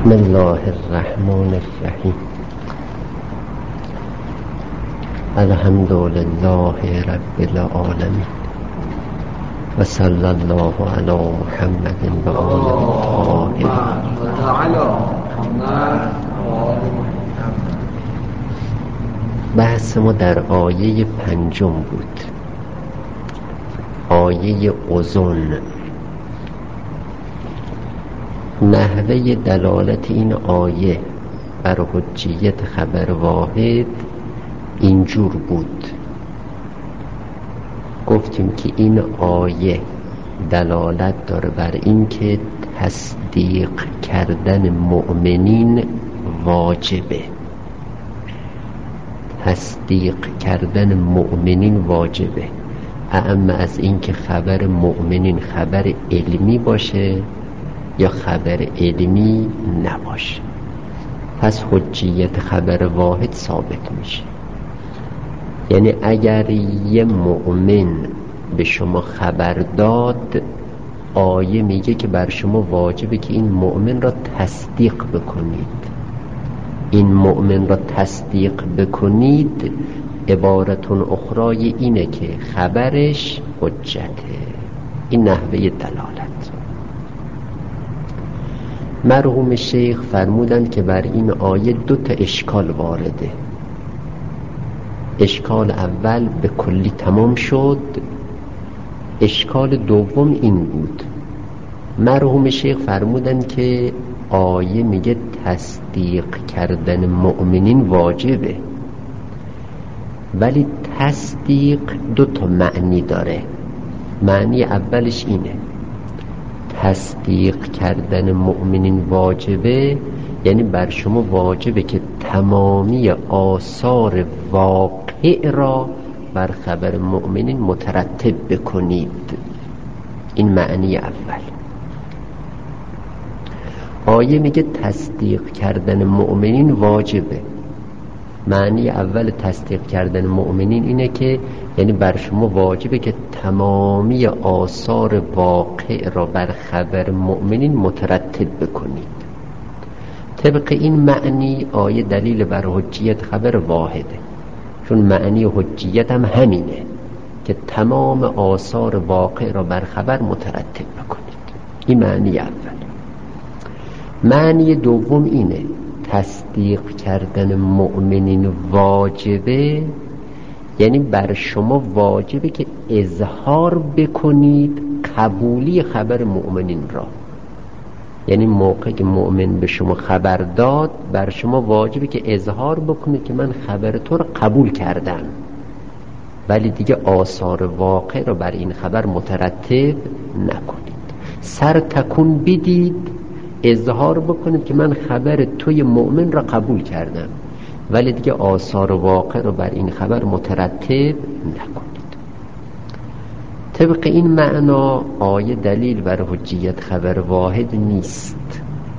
بسم الله الرحمن الرحیم. الحمد لله رب العالمین و صلی الله علی محمد و آله الطاهرین. بحث ما در آیه 5 بود، آیه اذن. نحوه دلالت این آیه بر حجیت خبر واحد اینجور بود. گفتیم که این آیه دلالت داره بر این که تصدیق کردن مؤمنین واجبه. تصدیق کردن مؤمنین واجبه، اما از این که خبر مؤمنین خبر علمی باشه یا خبر علمی نباشه. پس حجیت خبر واحد ثابت میشه. یعنی اگر یه مؤمن به شما خبر داد، آیه میگه که بر شما واجبه که این مؤمن را تصدیق بکنید. این مؤمن را تصدیق بکنید عبارتون اخرای اینه که خبرش حجته. این نحوه دلالت. مرحوم شیخ فرمودند که بر این آیه 2 اشکال وارده. اشکال اول به کلی تمام شد. اشکال دوم این بود. مرحوم شیخ فرمودند که آیه میگه تصدیق کردن مؤمنین واجبه، ولی تصدیق 2 معنی داره. معنی اولش اینه: تصدیق کردن مؤمنین واجبه، یعنی بر شما واجبه که تمامی آثار واقع را بر خبر مؤمنین مترتب بکنید. این معنی اول. آیه میگه تصدیق کردن مؤمنین واجبه. معنی اول تصدیق کردن مؤمنین اینه که یعنی بر شما واجبه که تمامی آثار واقع را بر خبر مؤمنین مترتب بکنید. طبق این معنی آیه دلیل بر حجیت خبر واحده، چون معنی حجیت هم همینه که تمام آثار واقع را بر خبر مترتب بکنید. این معنی اول. معنی دوم اینه: تصدیق کردن مؤمنین واجبه، یعنی بر شما واجبه که اظهار بکنید قبولی خبر مؤمنین را. یعنی موقعی که مؤمن به شما خبر داد، بر شما واجبه که اظهار بکنید که من خبر تو را قبول کردم، ولی دیگه آثار واقع را بر این خبر مترتب نکنید. سر تکون بدید، اظهار بکنید که من خبر توی مؤمن را قبول کردم، ولی دیگه آثار واقع را بر این خبر مترتب نکنید. طبق این معنا آیه دلیل بر حجیت خبر واحد نیست.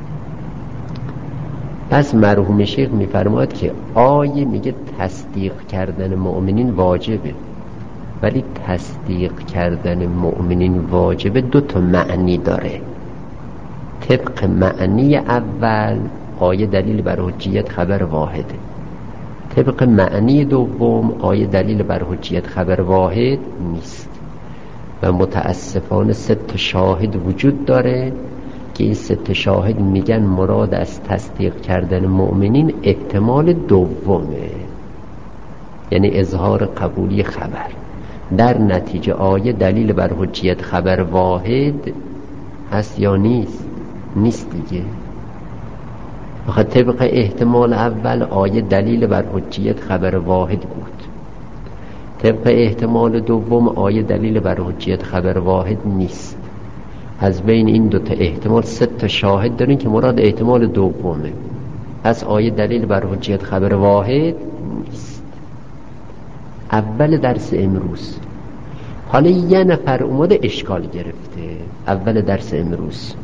پس مرحوم شیخ میفرماید که آیه میگه تصدیق کردن مؤمنین واجبه، ولی تصدیق کردن مؤمنین واجبه 2 معنی داره. طبق معنی اول آیه دلیل بر حجیت خبر واحده. طبق معنی دوم آیه دلیل بر حجیت خبر واحد نیست. و متاسفانه 3 شاهد وجود داره که این 3 شاهد میگن مراد از تصدیق کردن مؤمنین احتمال دومه، یعنی اظهار قبولی خبر. در نتیجه آیه دلیل بر حجیت خبر واحد هست یا نیست؟ نیست دیگه. بخاطر طبق احتمال اول آیه دلیل بر حجیت خبر واحد بود. طبق احتمال دوم آیه دلیل بر حجیت خبر واحد نیست. از بین این 2 احتمال 3 شاهد دارین که مراد احتمال دومه. پس آیه دلیل بر حجیت خبر واحد نیست. اول درس امروز. حالا یه نفر اومده اشکال گرفته. اول درس امروز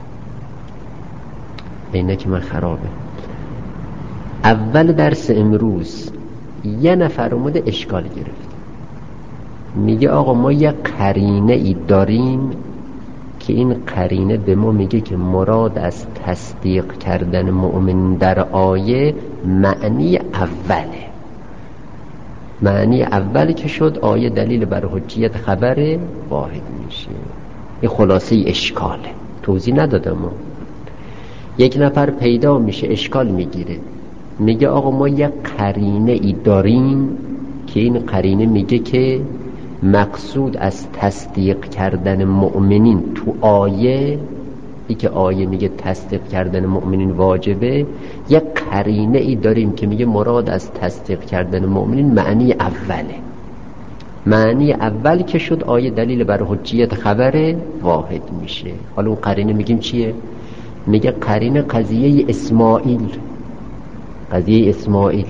اینه که من خرابه. اول درس امروز یه نفر اومده اشکال گرفت، میگه آقا ما یه قرینه ای داریم که این قرینه به ما میگه که مراد از تصدیق کردن مؤمن در آیه معنی اوله. معنی اولی که شد آیه دلیل بر حجیت خبر واحد میشه. این خلاصه اشکاله، توضیح ندادم. یک نفر پیدا میشه اشکال میگیره، میگه آقا ما یک قرینه ای داریم که این قرینه میگه که مقصود از تصدیق کردن مؤمنین تو آیه ای که آیه میگه تصدیق کردن مؤمنین واجبه، یک قرینه ای داریم که میگه مراد از تصدیق کردن مؤمنین معنی اوله. معنی اول که شد آیه دلیل بر حجیت خبر واحد میشه. حالا اون قرینه میگیم چیه؟ میگه قرینه قضیه اسماعیل. قضیه اسماعیل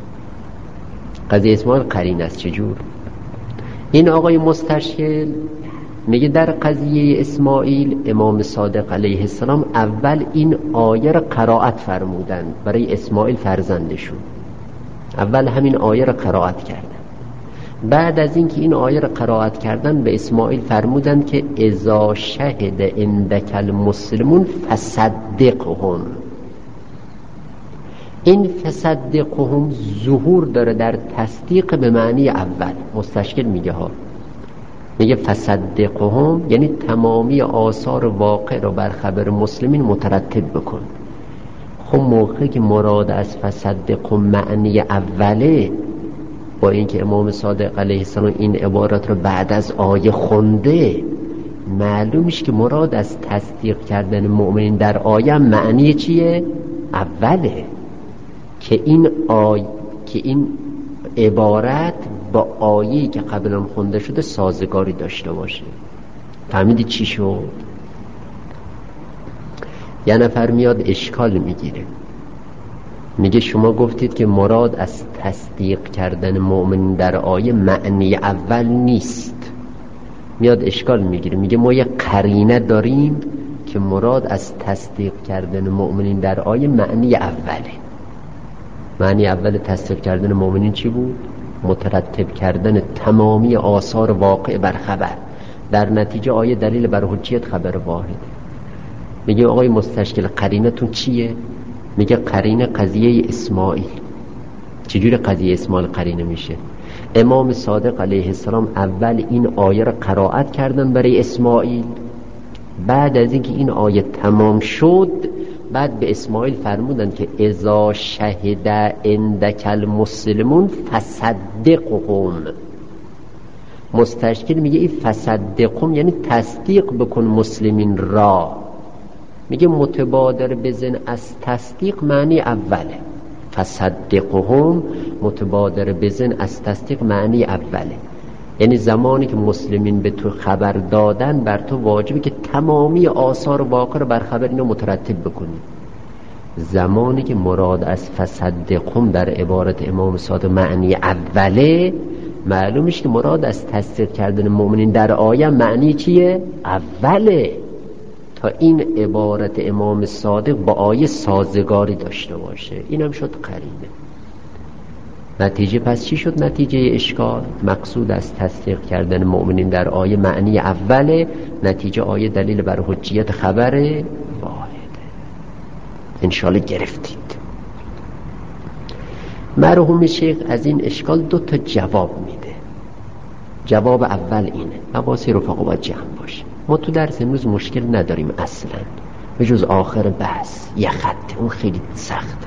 قرینه است. چجور؟ این آقای مستشکل میگه در قضیه اسماعیل امام صادق علیه السلام اول این آیه را قرائت فرمودن برای اسماعیل فرزندشون. اول همین آیه را قرائت کردن. بعد از اینکه این آیه را قرائت کردن به اسماعیل فرمودن که اذا شهد عندک المسلمون فصدقهم. این فصدقهم ظهور داره در تصدیق به معنی اول. مستشکل میگه میگه فصدقهم یعنی تمامی آثار واقع رو بر خبر مسلمین مترتب بکن. خب موقعی که مراد از فصدقهم معنی اوله، با اینکه امام صادق علیه السلام این عبارت رو بعد از آیه خونده، معلوم میشه که مراد از تصدیق کردن مؤمنین در آیه معنی چیه؟ اوله. که این عبارت با آیه‌ای که قبلا خونده شده سازگاری داشته باشه. فهمیدی چی شد؟ یه نفر میاد اشکال میگیره، میگه شما گفتید که مراد از تصدیق کردن مؤمن در آیه معنی اول نیست. میاد اشکال میگیره، میگه ما یه قرینه داریم که مراد از تصدیق کردن مؤمنین در آیه معنی اوله. معنی اول تصدیق کردن مؤمنین چی بود؟ مترتب کردن تمامی آثار واقع بر خبر. در نتیجه آیه دلیل بر حجیت خبر واحده. میگه آقای مستشکل قرینتون چیه؟ میگه قرینه قضیه اسماعیل. چجوری قضیه اسماعیل قرینه میشه؟ امام صادق علیه السلام اول این آیه را قرائت کردن برای اسماعیل، بعد از اینکه این آیه تمام شد بعد به اسماعیل فرمودن که اذا شهد عندک المسلمون فصدقهم. مستشکل میگه این فصدقهم یعنی تصدیق بکن مسلمین را. میگه متبادر بزن از تصدیق معنی اوله. فصدقهم متبادر بزن از تصدیق معنی اوله، یعنی زمانی که مسلمین به تو خبر دادن بر تو واجبه که تمامی آثار واقع رو بر خبر اینو مترتب بکنی. زمانی که مراد از فصدقهم در عبارت امام صادق معنی اوله، معلوم میشه که مراد از تصدیق کردن مؤمنین در آیه معنی چیه؟ اوله، تا این عبارت امام صادق با آیه سازگاری داشته باشه. اینم شد قرینه. نتیجه پس چی شد؟ نتیجه اشکال مقصود از تصدیق کردن مؤمنین در آیه معنی اوله، نتیجه آیه دلیل بر حجیت خبر واحده. انشالله گرفتید. مرحوم شیخ از این اشکال 2 تا جواب میده. جواب اول اینه، حواس رفقا باید جمع باشه. ما تو درس امروز مشکل نداریم اصلا، به جز آخر بحث یه خط، اون خیلی سخت.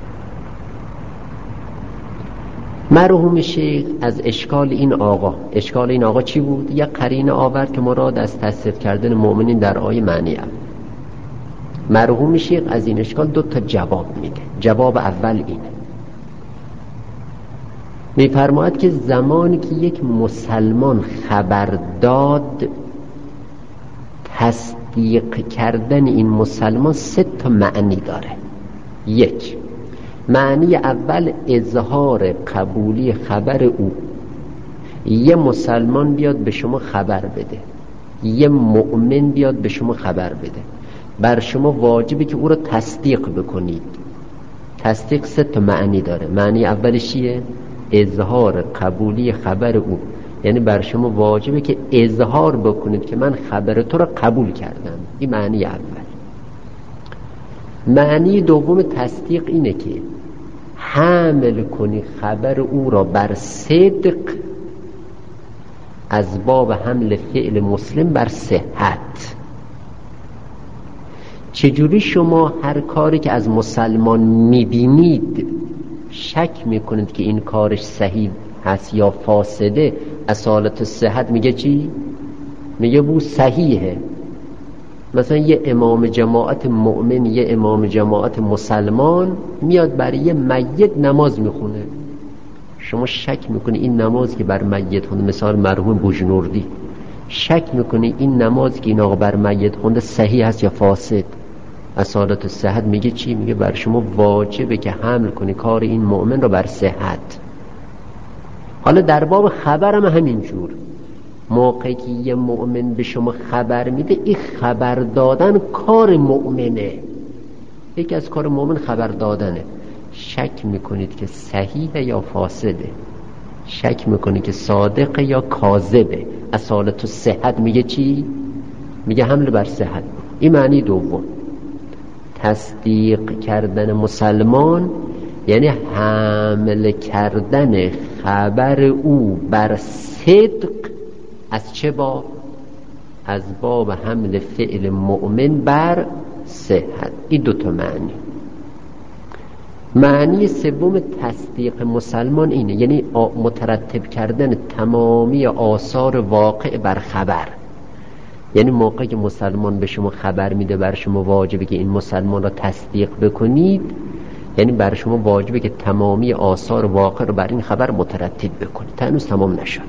مرحوم شیخ از اشکال این آقا چی بود؟ یک قرینه آورد که مراد از تصدیق کردن مؤمنین در آیه معنی اول. مرحوم شیخ از این اشکال 2 تا جواب میده. جواب اول اینه، میفرماید که زمانی که یک مسلمان خبر داد، تصدیق کردن این مسلمان 3 تا معنی داره. 1 معنی اول اظهار قبولی خبر او. یه مسلمان بیاد به شما خبر بده، یه مؤمن بیاد به شما خبر بده، بر شما واجبه که او رو تصدیق بکنید. تصدیق 3 تا معنی داره. معنی اولش چیه؟ اظهار قبولی خبر او. یعنی بر شما واجبه که اظهار بکنید که من خبر تو رو قبول کردم. این معنی اول. معنی دوم تصدیق اینه که حمل کنی خبر او را بر صدق از باب حمل فعل مسلم بر صحت. چجوری شما هر کاری که از مسلمان میبینید شک میکنید که این کارش صحیح هست یا فاسده؟ اصالت صحت میگه چی؟ میگه بو صحیحه. مثلا یه امام جماعت مؤمن، یه امام جماعت مسلمان میاد برای یه میت نماز میخونه، شما شک میکنی این نماز که بر میت خونده، مثال مرحوم بوجنوردی، شک میکنی این نماز که این آقا بر میت خونده صحیح هست یا فاسد؟ اصالت صحت میگه چی؟ میگه بر شما واجبه که حمل کنی کار این مؤمن رو بر صحت. حالا در باب خبر هم همینجور، موقعی که یه مؤمن به شما خبر میده، این خبر دادن کار مؤمنه، یکی از کار مؤمن خبر دادنه. شک میکنید که صحیحه یا فاسده، شک میکنید که صادقه یا کاذبه، اصالت صحت میگه چی؟ میگه حمل بر صحت. این معنی دوم. تصدیق کردن مسلمان یعنی حمل کردن خبر او بر صدق از چه باب؟ از باب حمل فعل مؤمن بر صحت. این دوتا معنی. معنی سوم تصدیق مسلمان اینه، یعنی مترتب کردن تمامی آثار واقع بر خبر. یعنی موقعی که مسلمان به شما خبر میده، بر شما واجبه که این مسلمان را تصدیق بکنید، یعنی بر شما واجبه که تمامی آثار واقع رو بر این خبر مترتب بکنید. تا هنوز تمام نشد.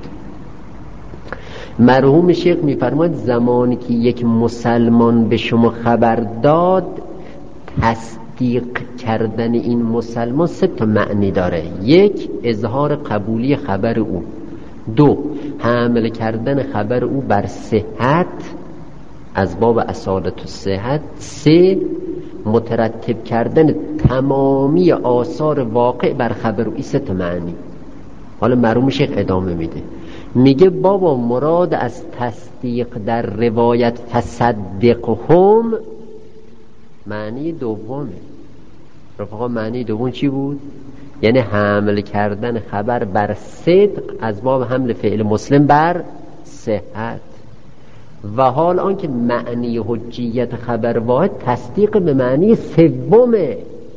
مرحوم شیخ میفرماید زمانی که یک مسلمان به شما خبر داد، تصدیق کردن این مسلمان 3 تا معنی داره. 1 اظهار قبولی خبر او، 2 حمل کردن خبر او بر صحت از باب اصالت و صحت، 3 مترتب کردن تمامی آثار واقع بر خبر او. این 3 تا معنی. حالا مرحوم شیخ ادامه میده، میگه بابا مراد از تصدیق در روایت فصدقهم معنی دومه. رفقا معنی دوم چی بود؟ یعنی حمل کردن خبر بر صدق از باب حمل فعل مسلم بر صحت. و حال آنکه معنی حجیت خبر واحد تصدیق به معنی سومه.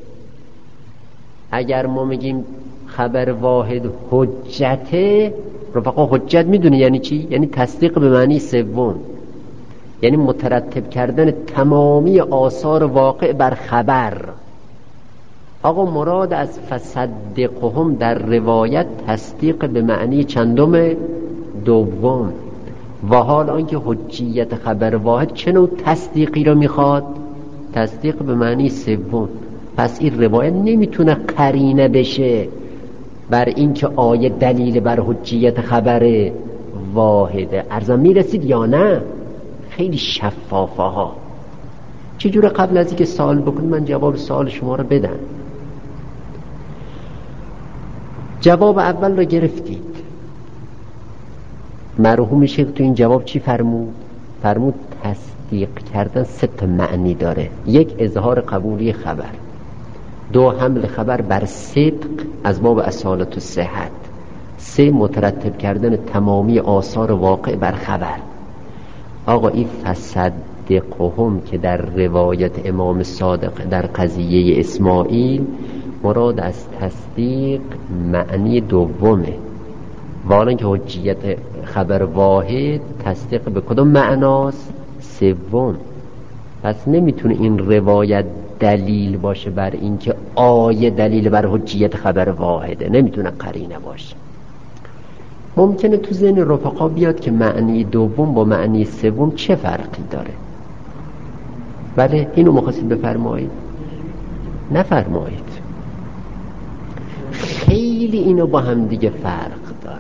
اگر ما میگیم خبر واحد حجته، رفقا حجت میدونه یعنی چی؟ یعنی تصدیق به معنی سوم، یعنی مترتب کردن تمامی آثار واقع بر خبر. آقا مراد از فصدقهم در روایت تصدیق به معنی چندم؟ دوم. و حال آنکه حجیت خبر واحد چه نوع تصدیقی رو میخواد؟ تصدیق به معنی سوم. پس این روایت نمیتونه قرینه بشه بر اینکه آیه دلیل بر حجیت خبر واحده. عرضم میرسید یا نه؟ خیلی شفافه ها. چجوره قبل از اینکه سوال بکنید من جواب سوال شما رو بدم. جواب اول رو گرفتید. مرحوم شیخ تو این جواب چی فرمود؟ فرمود تصدیق کردن 3 تا معنی داره. 1 اظهار قبولی خبر، 2 حمل خبر بر صدق از باب اصالت و صحت، 3 مترتب کردن تمامی آثار واقع بر خبر. آقا این فصدقهم که در روایت امام صادق در قضیه اسماعیل مراد از تصدیق معنی دومه. والا که حجیت خبر واحد تصدیق به کدوم معناست؟ سوم. پس نمیتونه این روایت دلیل باشه بر این که آیه دلیل بر حجیت خبر واحده، نمیتونه قرینه باشه. ممکنه تو ذهن رفقا بیاد که معنی دوم با معنی سوم چه فرقی داره. بله اینو مخواستید بفرمایید؟ نفرمایید. خیلی اینو با هم دیگه فرق داره.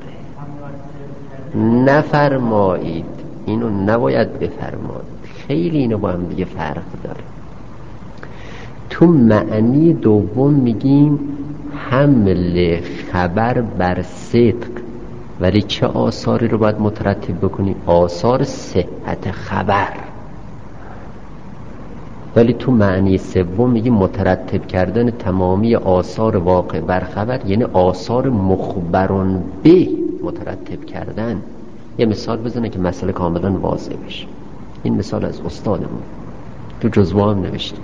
نفرمایید، اینو نباید بفرمایید. خیلی اینو با هم دیگه فرق داره. تو معنی دوم میگیم حمل خبر بر صدق ولی چه آثاری رو باید مترتب بکنی؟ آثار صحت خبر. ولی تو معنی سوم میگی مترتب کردن تمامی آثار واقع بر خبر، یعنی آثار مخبرون به مترتب کردن. یه مثال بزنه که مسئله کاملا واضح بشه. این مثال از استادمون تو جزوه هم نوشته.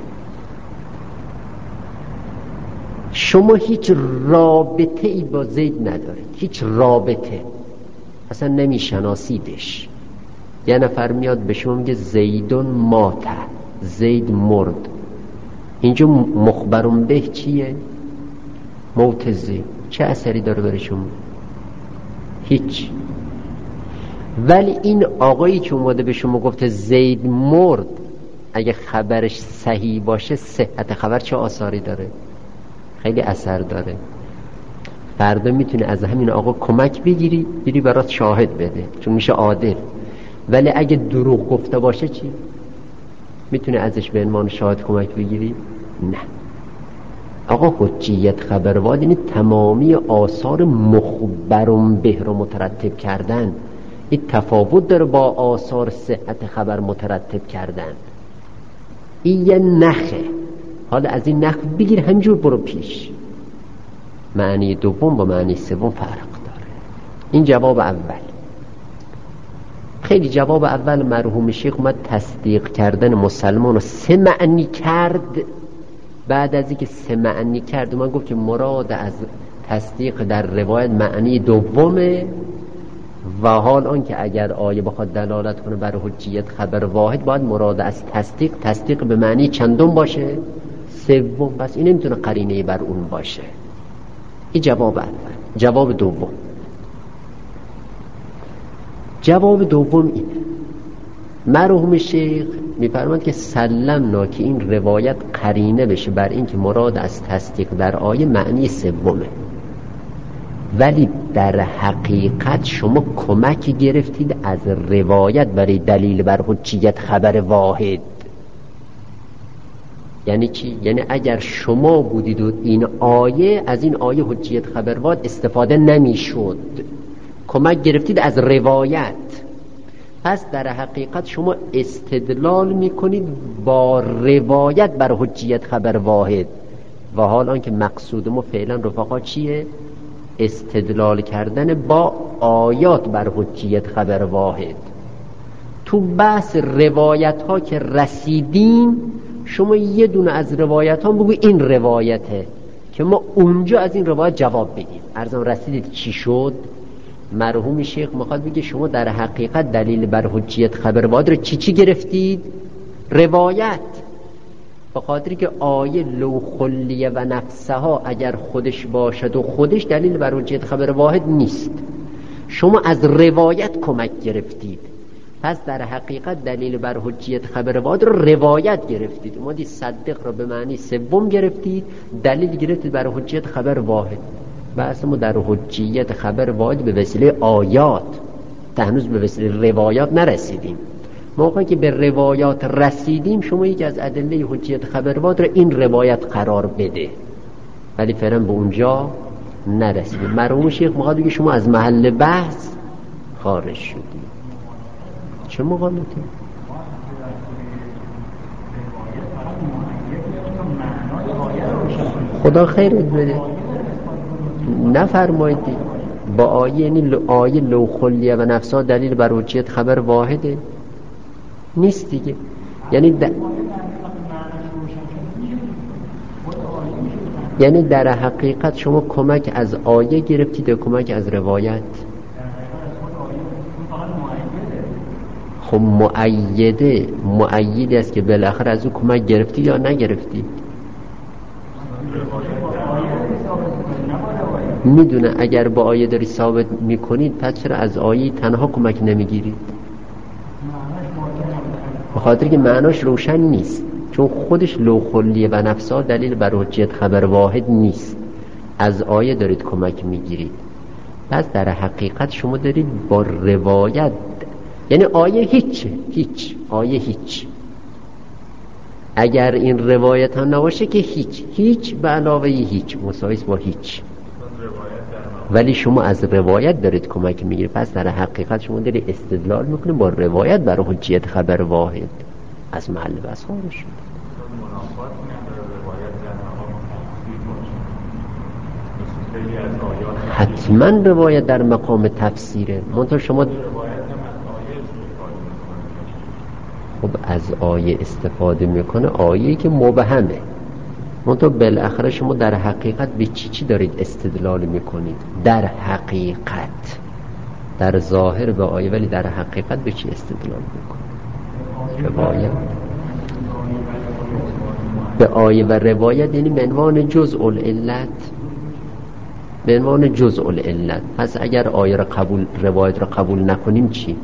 شما هیچ رابطه ای با زید ندارید، هیچ رابطه، اصلا نمیشناسیدش. یه نفر میاد به شما میگه زیدون مات، زید مرد. اینجا مخبرون به چیه؟ موت زید. چه اثری داره برای شما؟ هیچ. ولی این آقایی که اومده به شما گفته زید مرد، اگه خبرش صحیح باشه، صحت خبر چه آثاری داره؟ خیلی اثر داره. فردا میتونه از همین آقا کمک بگیری، بری برات شاهد بده، چون میشه عادل. ولی اگه دروغ گفته باشه چی؟ میتونه ازش به عنوان شاهد کمک بگیری؟ نه. آقا حجیت خبرواد یعنی تمامی آثار مخبرون به رو مترتب کردن. این تفاوت داره با آثار صحت خبر مترتب کردن. این یه نخه. حالا از این نخ بگیر همجور برو پیش. معنی دوم با معنی سوم فرق داره. این جواب اول. خیلی جواب اول مرحوم شیخ اومد تصدیق کردن مسلمان رو 3 معنی کرد. بعد از اینکه 3 معنی کرد من گفت که مراد از تصدیق در روایت معنی دومه، و حال آن که اگر آیه بخواد دلالت کنه بر حجیت خبر واحد، باید مراد از تصدیق به معنی چندم باشه؟ 3. پس این نمیتونه قرینه بر اون باشه. این جواب اول. جواب دوم، جواب دوم اینه. مرحوم شیخ میفرماد که سلمنا که این روایت قرینه بشه بر این که مراد از تصدیق در آیه معنی سومه، ولی در حقیقت شما کمک گرفتید از روایت برای دلیل بر حجیت خبر واحد. یعنی چی؟ یعنی اگر شما بودید و این آیه، از این آیه حجیت خبر واحد استفاده نمیشد. کمک گرفتید از روایت. پس در حقیقت شما استدلال میکنید با روایت بر حجیت خبر واحد، و حال آنکه مقصود ما فعلا رفقا چیه؟ استدلال کردن با آیات بر حجیت خبر واحد. تو بحث روایت ها که رسیدیم، شما یه دونه از روایت ها بگو این روایته، که ما اونجا از این روایت جواب بدیم. ارزم رسیدید چی شد؟ مرحوم شیخ میخواد بگه شما در حقیقت دلیل بر حجیت خبر واحد رو چی گرفتید؟ روایت. به خاطری که آیه لو خلیه و نفسها اگر خودش باشد و خودش دلیل بر حجیت خبر واحد نیست، شما از روایت کمک گرفتید. پس در حقیقت دلیل بر حجیت خبر واحد رو روایت گرفتید. اومدید صدق رو به معنی سوم گرفتید، دلیل گرفتید بر حجیت خبر واحد. بحث ما در حجیت خبر واحد به وسیله آیات، هنوز به وسیله روایات نرسیدیم. موقعی که به روایات رسیدیم، شما یکی از ادله حجیت خبر واحد رو این روایت قرار بده، ولی فعلا به اونجا نرسیدیم. مرحوم شیخ میخواد بگه شما از محل بحث خارج شدید. چه مقالتی؟ خدا خیرت بده. نفرمایید با آیه، یعنی آیه لو خلیه و نفسها دلیل بر حجیت خبر واحده نیست دیگه. یعنی در حقیقت شما کمک از آیه گرفتید و کمک از روایت. خب مؤیدی است که بالاخره از او کمک گرفتی یا نگرفتی. میدونه اگر با آیه داری ثابت میکنید، پس چرا از آیه تنها کمک نمیگیرید؟ به خاطر که معناش روشن نیست، چون خودش لو خلیه و نفسها دلیل بر حجیت خبر واحد نیست. از آیه دارید کمک میگیرید. پس در حقیقت شما دارید با روایت، یعنی آیه هیچ آیه هیچ. اگر این روایت هم نباشه که هیچ به علاوه هیچ مساویس با هیچ. روایت در ولی شما از روایت دارید کمک میگیرید، پس در حقیقت شما دارید استدلال میکنید با روایت برای حجیت خبر واحد. از محل بس خارج شد. حتما روایت در مقام تفسیره. منتها شما خب از آیه استفاده میکنه، آیه‌ای که مبهمه، منتها بالاخره شما در حقیقت به چی دارید استدلال میکنید؟ در حقیقت در ظاهر به آیه، ولی در حقیقت به چی استدلال میکنید؟ روایت. به آیه و روایت یعنی به عنوان جزء العلت، به عنوان جزء العلت. پس اگر آیه را قبول، روایت را قبول نکنیم چی؟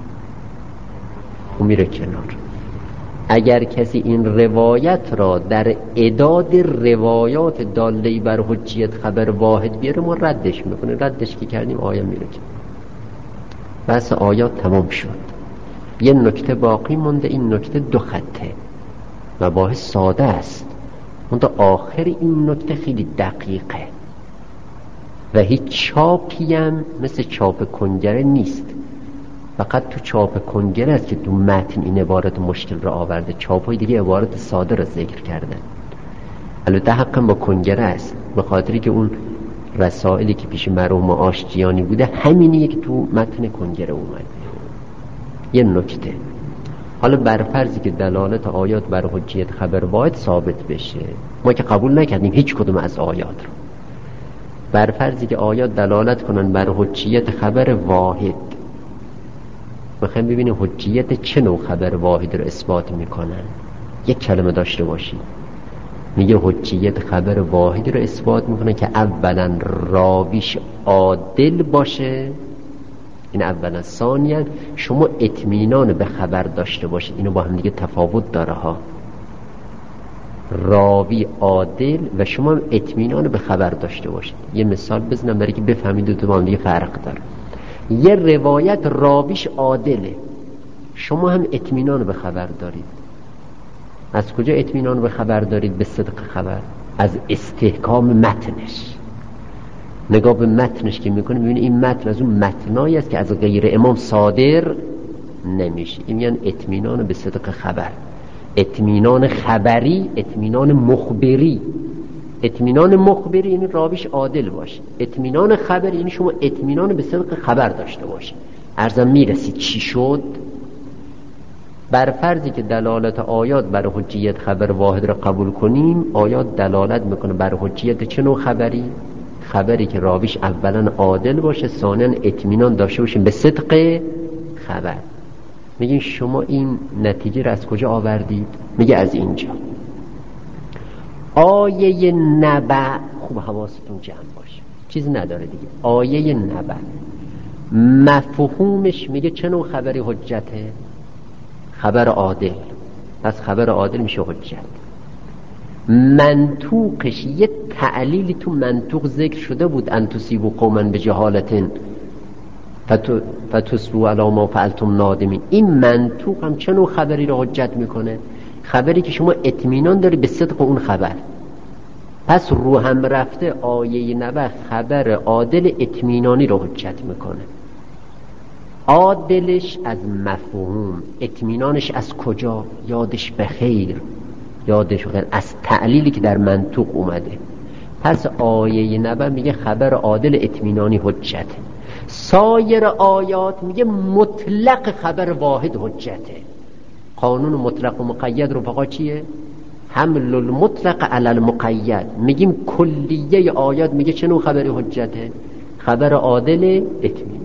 اون میره کنار. اگر کسی این روایت را در اعداد روایات داله بر حجیت خبر واحد بیاره، ما ردش میکنه. ردش که کردیم آیه میره کنار. بس آیات تمام شد. یه نکته باقی مونده. این نکته 2 خطه، مباحث ساده است، منتها آخر این نکته خیلی دقیقه و هیچ چاپی هم مثل چاپ کنگره نیست. فقط تو چاپ کنگره است که تو متن این عبارت مشکل را آورده. چاپ‌های دیگه عبارت ساده را ذکر کردن. البته حقا با کنگره است، به خاطری که اون رسائلی که پیش مرحوم آشتیانی بوده همینیه که تو متن کنگره اومده. یه نکته، حالا بر فرضی که دلالت آیات بر حجیت خبر واحد ثابت بشه، ما که قبول نکردیم هیچ کدوم از آیات رو، بر فرضی که آیات دلالت کنن بر حجیت خبر واحد، میخوایم ببینیم حجیت چه نوع خبر واحد رو اثبات میکنن. یک کلمه داشته باشید، میگه حجیت خبر واحد رو اثبات میکنه که اولا راویش عادل باشه، این اولا. ثانیا شما اطمینان به خبر داشته باشید. اینو با هم دیگه تفاوت داره ها. راوی عادل و شما اطمینان به خبر داشته باشید. یه مثال بزنم برای که بفهمید دو تا با هم دیگه فرق داره. یه روایت راویش عادله، شما هم اطمینان به خبر دارید. از کجا اطمینان به خبر دارید؟ به صدق خبر، از استحکام متنش. نگاه به متنش که میکنه میبینه این متن از اون متنایی است که از غیر امام صادر نمیشه. این یعنی اطمینان به صدق خبر. اطمینان خبری، اطمینان مخبری. اطمینان مخبری یعنی راویش عادل باشه. اطمینان خبری یعنی شما اطمینان به صدق خبر داشته باشید. عرضم میرسید چی شد؟ بر فرضی که دلالت آیات بر حجیت خبر واحد را قبول کنیم، آیات دلالت میکنه بر حجیت چه نوع خبری؟ خبری که راویش اولا عادل باشه، ثانیا اطمینان داشته باشیم به صدق خبر. میگین شما این نتیجه را از کجا آوردید؟ میگه از اینجا. آیه نبع، خوب حواستون جمع باشه، چیز نداره دیگه. آیه نبع مفهومش میگه چه نوع خبری حجته؟ خبر عادل. پس خبر عادل میشه حجت. منطوقش یه تعلیلی تو منطوق ذکر شده بود، ان تصیبوا قوما بجهالة فتصبحوا علی ما فعلتم نادمین. این منطوق هم چه نوع خبری رو حجت میکنه؟ خبری که شما اطمینان داری به صدق اون خبر. پس رو هم رفته آیه نبع خبر عادل اطمینانی رو حجت میکنه. عادلش از مفهوم، اطمینانش از کجا؟ یادش بخیر، یادش بخیر از تعلیلی که در منطوق اومده. پس آیه نبع میگه خبر عادل اطمینانی حجته. سایر آیات میگه مطلق خبر واحد حجته. قانون مطلق و مقید رو فقط چیه؟ حمل المطلق علی المقید. میگیم کلیه آیات میگه چه نوع خبری حجته؟ خبر عادل اطمینانی.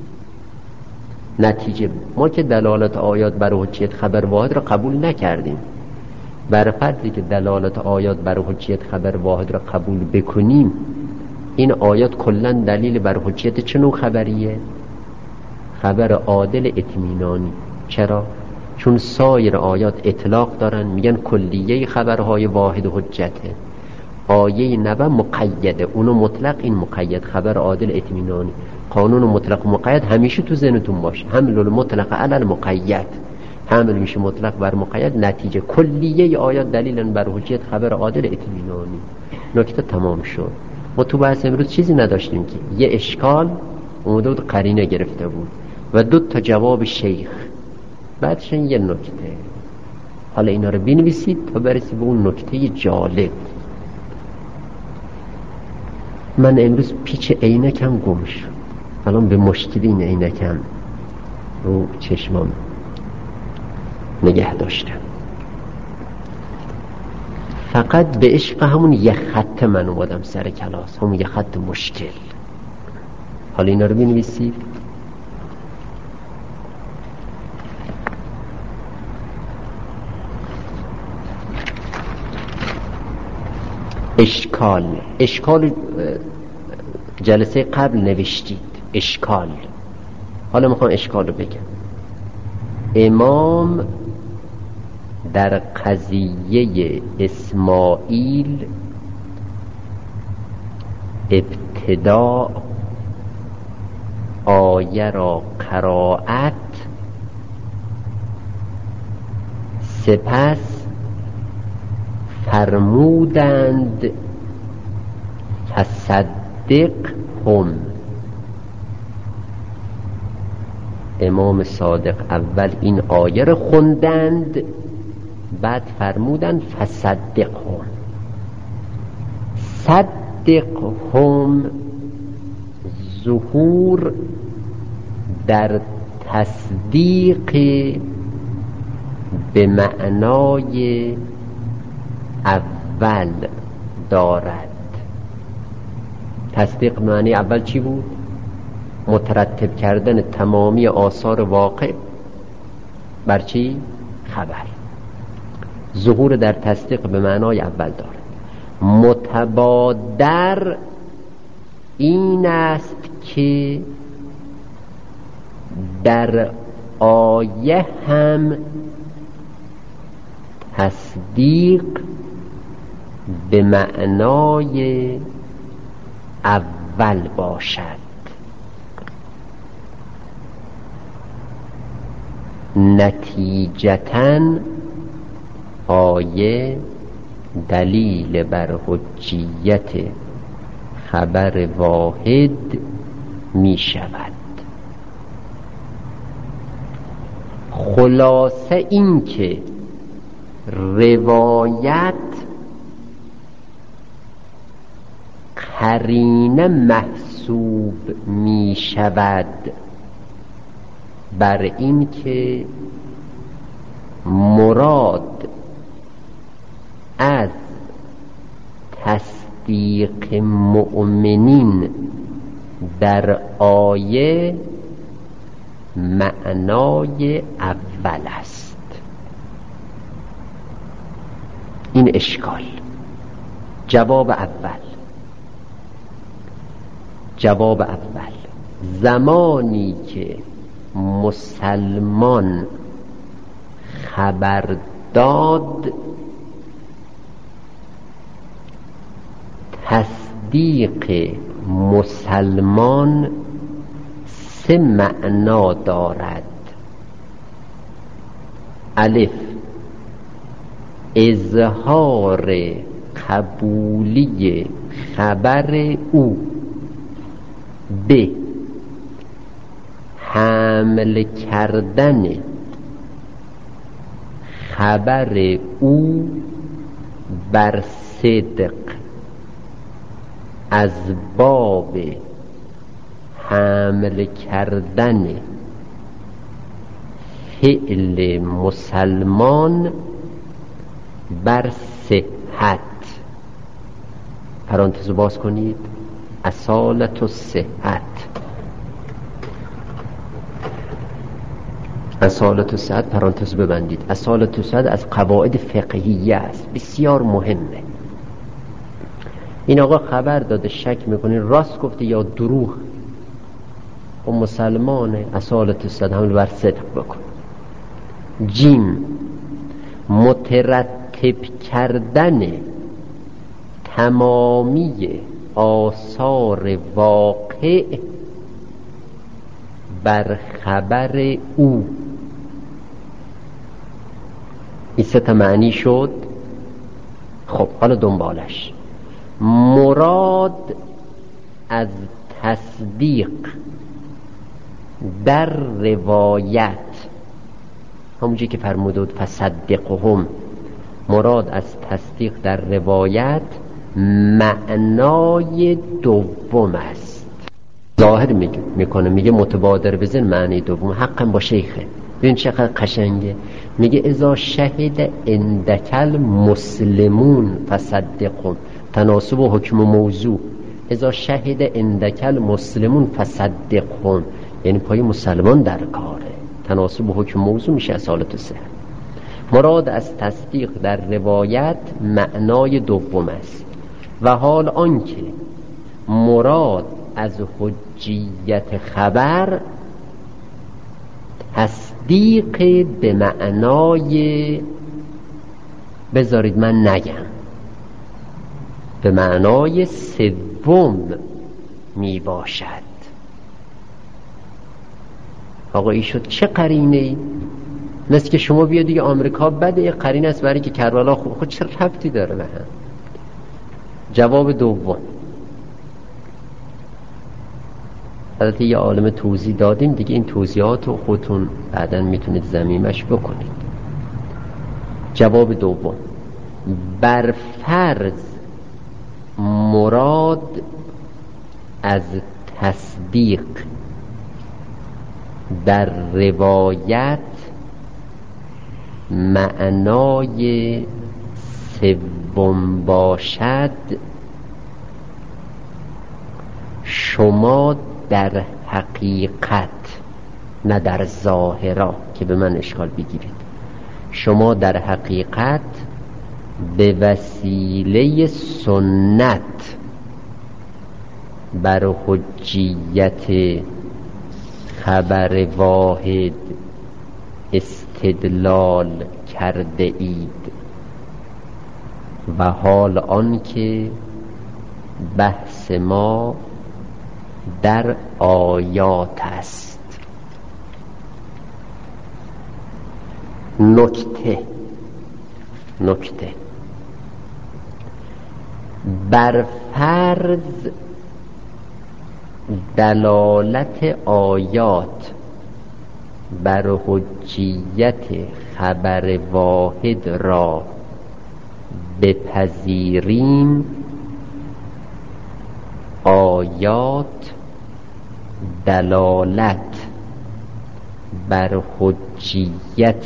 نتیجه ما که دلالت آیات بر حجیت خبر واحد را قبول نکردیم، بر فرضی که دلالت آیات بر حجیت خبر واحد را قبول بکنیم، این آیات کلا دلیل بر حجیت چه نوع خبریه؟ خبر عادل اطمینانی. چرا؟ چون سایر آیات اطلاق دارن، میگن کلیه خبرهای واحد حجته. آیه نبع مقیده، اونو مطلق این مقید، خبر عادل اطمینانی. قانون مطلق و مقید همیشه تو ذهنتون باشه. حمل المطلق علی المقید، حمل میشه مطلق بر مقید. نتیجه کلیه آیات دلیلن بر حجیت خبر عادل اطمینانی. نکته تمام شد. ما تو بحث امروز چیزی نداشتیم که یه اشکال اومده بود قرینه گرفته بود و 2 تا جواب شیخ، بعدش یه نکته. حالا اینا رو بنویسید تا برسی به اون نکته جالب. من امروز پیچ عینکم گم شد، الان به مشکل این عینکم رو چشمام نگه داشتم. فقط به عشق همون یه خط من اومدم سر کلاس، همون یه خط مشکل. حالا اینا رو بنویسید. اشکال جلسه قبل نوشتید اشکال. حالا میخوام اشکال رو بگم. امام در قضیه اسماعیل ابتدا آیه را قرائت، سپس فرمودند تصدق هم. امام صادق اول این آیه را خوندند، بعد فرمودند فصدق هم. صدق هم ظهور در تصدیق به معنای اول دارد. تصدیق معنی اول چی بود؟ مترتب کردن تمامی آثار واقع بر چی؟ خبر. ظهور در تصدیق به معنای اول دارد. متبادر این است که در آیه هم تصدیق به معنای اول باشد. نتیجتاً آیه دلیل بر حجیت خبر واحد می شود. خلاصه این که روایت قرینه محسوب می شود بر این که مراد از تصدیق مؤمنین در آیه معنای اول است. این اشکال. جواب اول زمانی که مسلمان خبر داد تصدیق مسلمان 3 معنا دارد. الف، اظهار قبولی خبر او. ب، حمل کردن خبر او بر صدق از باب حمل کردن فعل مسلمان بر صحت. پرانتز باز کنید. اصالت و صحت. اصالت و صحت پرانتز ببندید. اصالت و صحت از قواعد فقهیه است، بسیار مهمه. این آقا خبر داده، شک میکنین راست گفته یا دروغ، و مسلمانه، اصالت و صحت حمل بر صدق بکن. جیم، مترتب کردن تمامی آثار واقع بر خبر او. این 3 تا معنی شد. خب حالا دنبالش. مراد تصدیق در روایت، همونجایی که فرمودود فصدقهم، مراد از تصدیق در روایت معنای دوم است. ظاهر میگه متبادر بزن معنی دوم، حقا با شیخه. ببین چقدر قشنگه، میگه اذا شهد عندکل مسلمون فصدقهم، تناسب و حکم و موضوع. اذا شهد عندکل مسلمون فصدقهم، یعنی پای مسلمان در کاره، تناسب و حکم موضوع میشه اصالت صحت. مراد از تصدیق در روایت معنای دوم است. و حال آنکه مراد از حجیت خبر تصدیق به معنای، بذارید من نگم، به معنای سوم می باشد. آقا این شد چه قرینه؟ مثل که شما بیا دیگه آمریکا بده، قرینه است برای که کربلا خود چه ربطی داره به هم؟ جواب دوم، البته یه عالم توضیح دادیم دیگه، این توضیحات رو خودتون بعداً میتونید ضمیمش بکنید. جواب دوم، بر فرض مراد از تصدیق در روایت معنای سوم باشد، شما در حقیقت، نه در ظاهرا که به من اشکال بگیرید، شما در حقیقت به وسیله سنت بر حجیت خبر واحد استدلال کرده اید. و حال آنکه بحث ما در آیات است. نکته بر فرض دلالت آیات بر حجیت خبر واحد را بپذیریم، آیات دلالت بر حجیت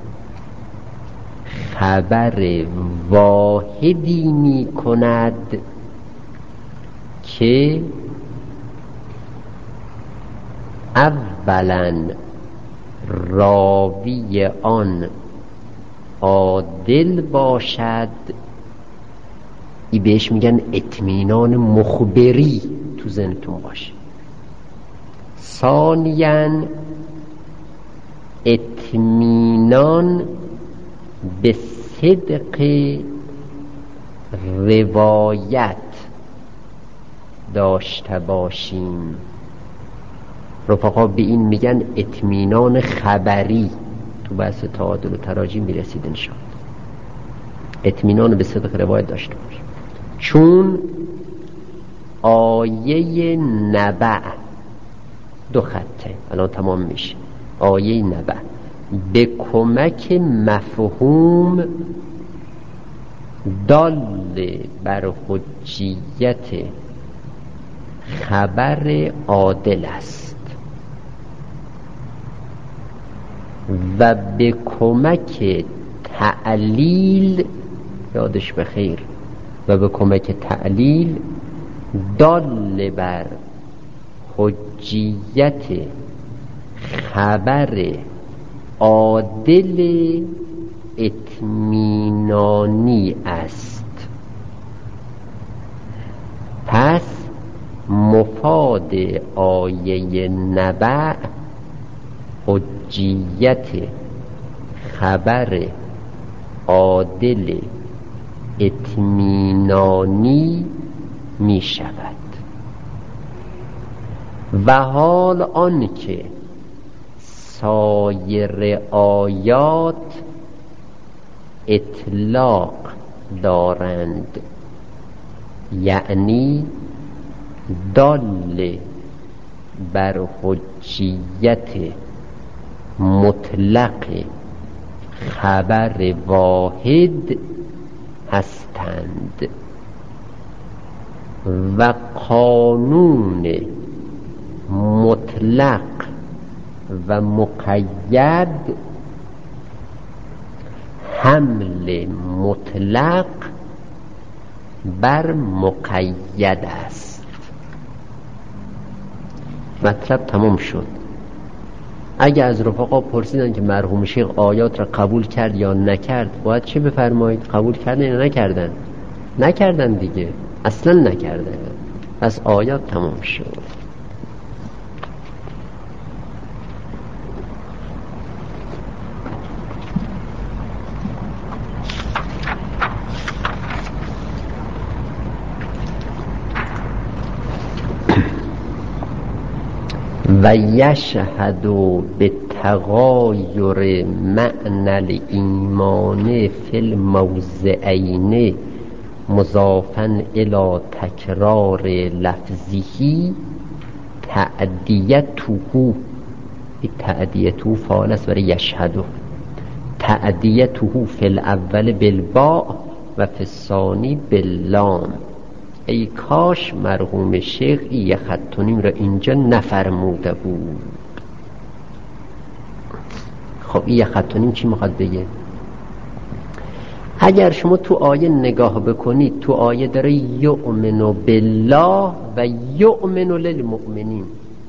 خبر واحدی می کند که اولا راوی آن عادل باشد، ای بهش میگن اطمینان مخبری تو ذهنتون باشه. ثانیاً اطمینان به صدق روایت داشته باشیم. رفقا به این میگن اطمینان خبری. تو بحث تعادل و تراجیم میرسید انشاءالله. اطمینان به صدق روایت داشته باشیم، چون آیه نبع 2 خطه الان تمام میشه. آیه نبع به کمک مفهوم دال بر حجیت خبر عادل است و به کمک تعلیل، یادش بخیر، و به کمک تعلیل دال بر حجیت خبر عادل اطمینانی است. پس مفاد آیه نبع حجیت خبر عادل اطمینانی می شود. و حال آنکه سایر آیات اطلاق دارند، یعنی دال بر حجیت مطلق خبر واحد هستند و قانون مطلق و مقید حمل مطلق بر مقید است. مطلب تمام شد. اگه از رفقا پرسیدن که مرحوم شیخ آیات را قبول کرد یا نکرد، باید چه بفرمایید؟ قبول کردن یا نکردن؟ نکردن دیگه، اصلا نکردن. پس آیات تمام شد. و یشهد به تغایر معنی الایمان فی الموضعین مضافا الی تکرار لفظه تعدیته. تعدیته فعال است برای یشهد. تعدیته فی الاول بالباء و فی الثانی باللام. ای کاش مرحوم شیخ یه خط و نیم را اینجا نفرموده بود. خب این یه خط و نیم چی میخواد بگه؟ اگر شما تو آیه نگاه بکنید، تو آیه داره یؤمن بالله و یؤمن للمؤمنین.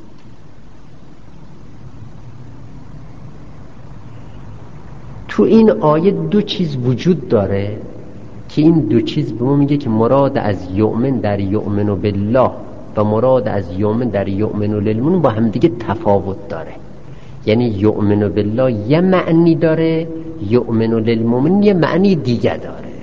تو این آیه دو چیز وجود داره که این دو چیز به ما میگه که مراد از یؤمن در یؤمن بالله و مراد از یؤمن در یؤمن للمؤمنین با هم دیگه تفاوت داره. یعنی یؤمن بالله یه معنی داره، یؤمن للمؤمنین یه معنی دیگه داره.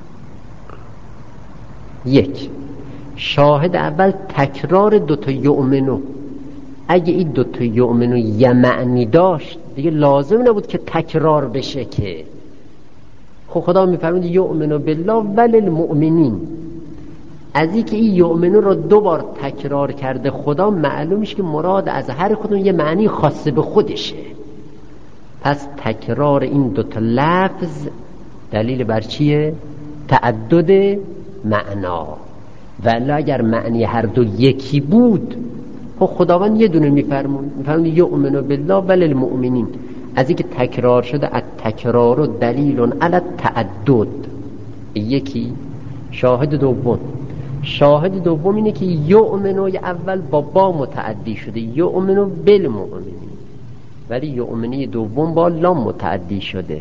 یک، شاهد اول تکرار دوتا یؤمنو. اگه این دوتا یؤمنو یه معنی داشت دیگه لازم نبود که تکرار بشه. که خب خدا میفرمود یؤمن بالله وللمؤمنین. از این که این یؤمنو رو دو بار تکرار کرده خدا، معلوم میشه که مراد از هر کدوم یه معنی خاصه به خودشه. پس تکرار این دوتا لفظ دلیل بر چیه؟ تعدد معنا. ولی اگر معنی هر دو یکی بود، خب خداوند یه دونه میفرمود یؤمن بالله وللمؤمنین. از اینکه تکرار شده، از تکرار و دلیل علی التعدد. یکی شاهد دوم. شاهد دوم اینه که یؤمنوی اول با با متعدی شده، یؤمنو بالمؤمنین، ولی یؤمنی دوم با لام متعدی شده.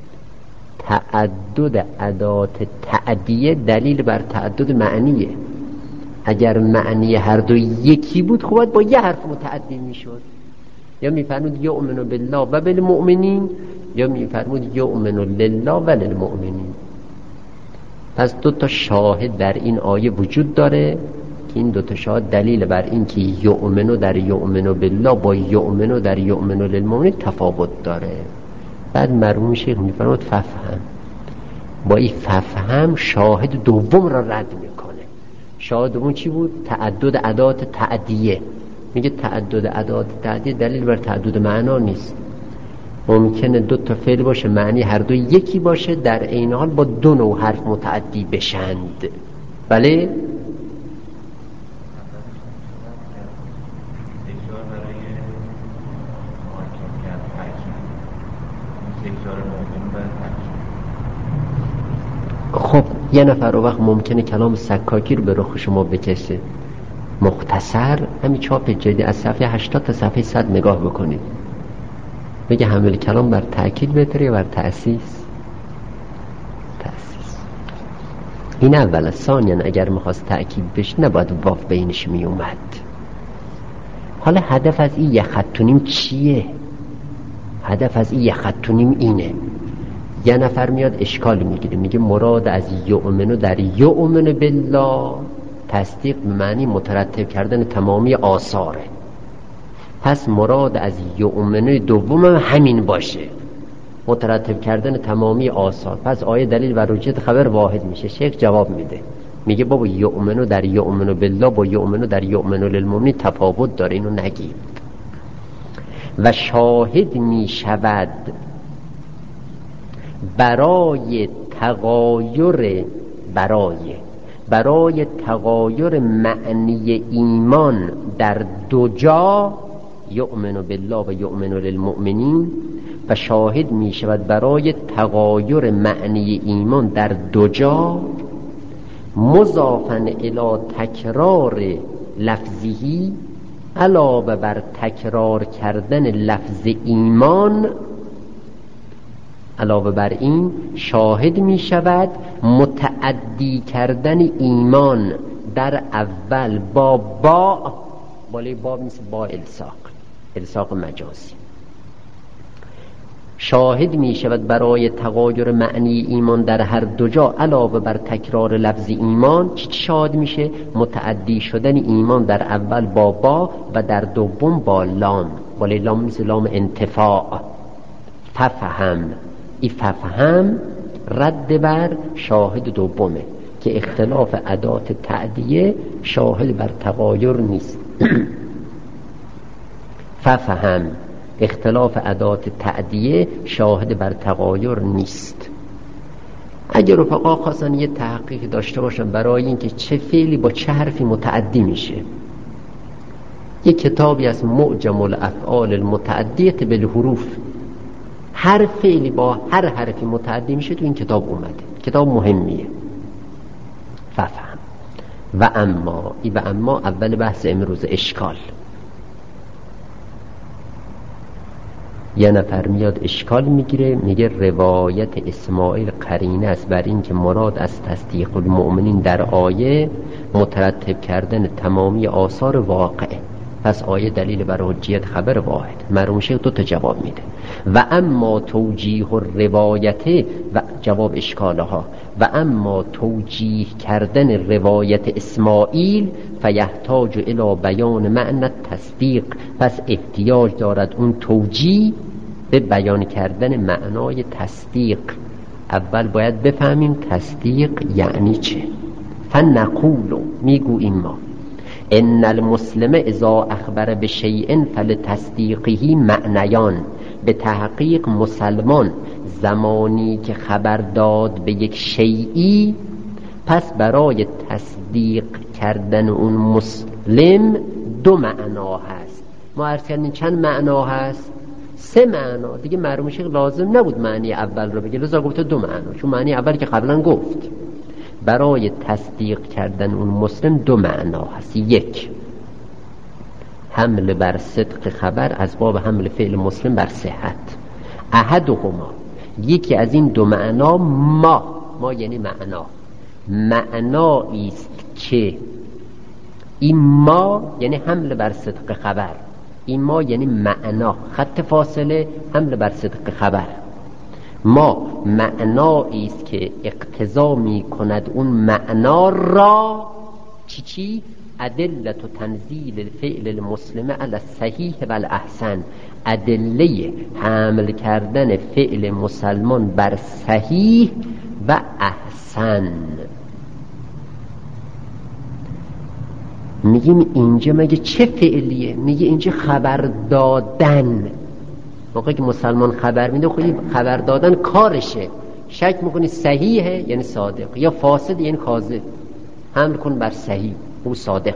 تعدد ادات تعدیه دلیل بر تعدد معنیه. اگر معنی هر دو یکی بود، خب باید با یه حرف متعدی میشد. یا میفرمود یؤمن بالله و بالمؤمنین، یا میفرمود یؤمن لله و للمؤمنین. پس دو تا شاهد در این آیه وجود داره که این دو تا شاهد دلیل بر این که یؤمن در یؤمن بالله با یؤمن در یؤمن للمؤمنین تفاوت داره. بعد مرحوم شیخ میفرمود ففهم. با این ففهم شاهد دوم را رد میکنه. شاهد دوم چی بود؟ تعدد ادات تعدیه. میگه تعدد ادات تعدیه دلیل بر تعدد معنا نیست. ممکنه دو تا فعل باشه معنی هر دو یکی باشه، در عین حال با دو نوع حرف متعدی بشند. بله؟ خب یه نفر وقت ممکنه کلام سکاکی رو به رخ شما بکشه. مختصر همین چاپ جدی از صفحه 80 تا صفحه 100 نگاه بکنید. بگه حمل کلام بر تأکید بهتره یا بر تأسیس؟ تأسیس. این اول. ثانیاً اگر میخواست تأکید بشه نباید واف بینش میومد. حالا هدف از این یه خط و نیم چیه؟ هدف از این یه خط و نیم اینه. یه نفر میاد اشکال میگیره، میگه مراد از یؤمنو در یؤمن بالله تصدیق به معنی مترتب کردن تمامی آثاره. پس مراد از یؤمنو دوم هم همین باشه، مترتب کردن تمامی آثار. پس آیه دلیل و حجت خبر واحد میشه. شیخ جواب میده میگه بابا یؤمنو در یؤمنو بالله با یؤمنو در یؤمنو للمؤمنین تفاوت داره، اینو نگید. و شاهد می شود برای تغایر معنی ایمان در دو جا، یؤمن بالله و یؤمن للمؤمنین، و شاهد می شود برای تغایر معنی ایمان در دو جا مضافاً الی تکرار لفظی، علاوه بر تکرار کردن لفظ ایمان، علاوه بر این شاهد می شود متعدی کردن ایمان در اول با بالای با مثل با الساق مجازی. شاهد می شود برای تغایر معنی ایمان در هر دو جا علاوه بر تکرار لفظ ایمان چی شاهد میشه؟ متعدی شدن ایمان در اول با و در دوم با لام، بالای لام مثل لام انتفاع. ففهم رد بر شاهد دومه که اختلاف ادات تعدیه شاهد بر تغایر نیست. ففهم اختلاف ادات تعدیه شاهد بر تغایر نیست. اگر رفقا خواستن یه تحقیق داشته باشن برای اینکه چه فعلی با چه حرفی متعدی میشه، یه کتابی از معجم الافعال المتعدیه بالحروف، هر فعلی با هر حرفی متعدی میشه تو این کتاب اومده. کتاب مهمیه. ففهم. و اما اول بحث امروز اشکال. یه نفر میاد اشکال میگیره، میگه روایت اسماعیل قرینه است بر این که مراد از تصدیق المؤمنین در آیه مترتب کردن تمامی آثار واقعه، پس آیه دلیل بر حجیت خبر واحد. مرحوم شیخ دو تا جواب میده. و اما توجیه الروایت و جواب اشکالها، و اما توجیه کردن روایت اسماعیل فیحتاج الی بیان معنی تصدیق، پس احتیاج دارد اون توجیه به بیان کردن معنای تصدیق. اول باید بفهمیم تصدیق یعنی چه. فنقول میگوییم ما ان المسلم اذا اخبر بشیء فلتصدیقه معنیان، به تحقیق مسلمان زمانی که خبر داد به یک شیئی، پس برای تصدیق کردن اون مسلم دو معنا هست. ما عرض کردیم چند معنا هست؟ 3 معنا. دیگه مرحوم شیخ لازم نبود معنی اول رو بگه، لذا گفته 2 معنا، چون معنی اول که قبلا گفت. برای تصدیق کردن اون مسلم 2 معنا هست. 1 حمل بر صدق خبر از باب حمل فعل مسلم بر صحت. احدهما یکی از این 2 معنا ما یعنی معنایی است که این ما یعنی حمل بر صدق خبر، این ما یعنی معنا، خط فاصله حمل بر صدق خبر. ما معنایی است که اقتضا می کند اون معنا را چی؟ ادلت و تنزیل الفعل المسلم علی الصحیح و الاحسن، ادله حمل کردن فعل مسلمان بر صحیح و احسن. میگیم اینجا مگه چه فعلیه؟ میگه اینجا خبر دادن. موقعی که مسلمان خبر میده، خودی خبر دادن کارشه. شک میکنی صحیحه یعنی صادق، یا فاسد یعنی کاذب، حمل کن بر صحیح او صادق.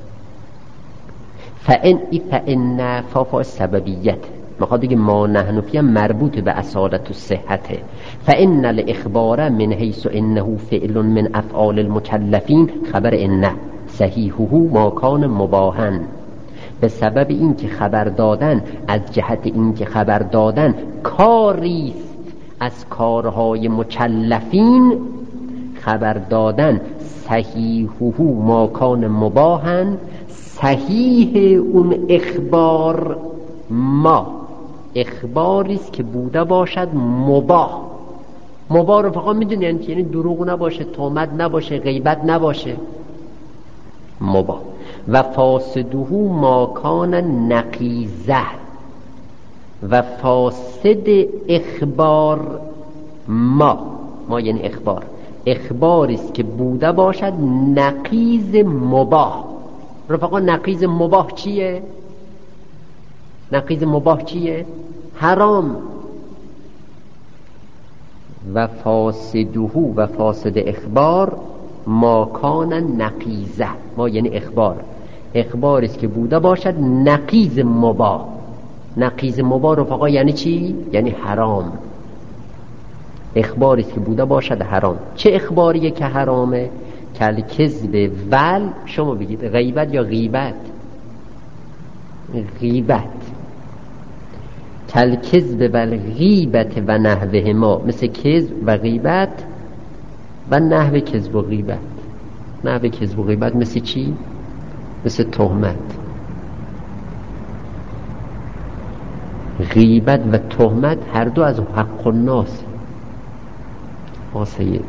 فان فاء سببیت میخواد بگه ما نحن فی مربوط به اصالت و صحته. فان الاخبار من حیث انه فعل من افعال المکلفین خبر ان صحیحه ما کان مباحا، به سبب این که خبر دادن از جهت این که خبر دادن کاریست از کارهای مکلفین، خبر دادن صحیحه ما کان مباحا، صحیح اون اخبار اخباریست که بوده باشد مباح. مباح رو فقط میدونی یعنی دروغ نباشه، تهمت نباشه، غیبت نباشه، مباح. و فاسده ما کان نقیضه، و فاسد اخبار ما یعنی اخبار، اخباری است که بوده باشد نقیض مباح. رفقا نقیض مباح چیه؟ نقیض مباح چیه؟ حرام. و فاسده و فاسد اخبار ما کان نقیضه. ما یعنی اخباری است که بوده باشد نقیض مباح. نقیض مباح رفقا یعنی چی؟ یعنی حرام. اخباری است که بوده باشد حرام. چه اخباریه که حرامه؟ کل کذب ول، شما بگید غیبت یا غیبت؟ غیبت. کل کذب ول غیبت و نحوه ما، مثل کذب و غیبت و نحو کذب و غیبت. نحو کذب و غیبت مثل چی؟ مثل تهمت. غیبت و تهمت هر دو از حق الناس. آسیه.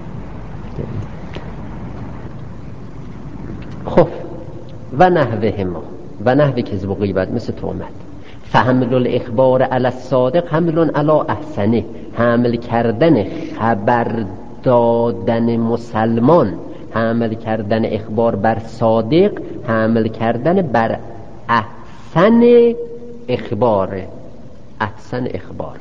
خب و نحوه ما و نحو کذب و غیبت مثل تهمت. فحمل الاخبار علی الصادق حمل علی احسنه. حمل کردن خبر دادن مسلمان، حمل کردن اخبار بر صادق، حمل کردن بر احسن اخبار. احسن اخبار،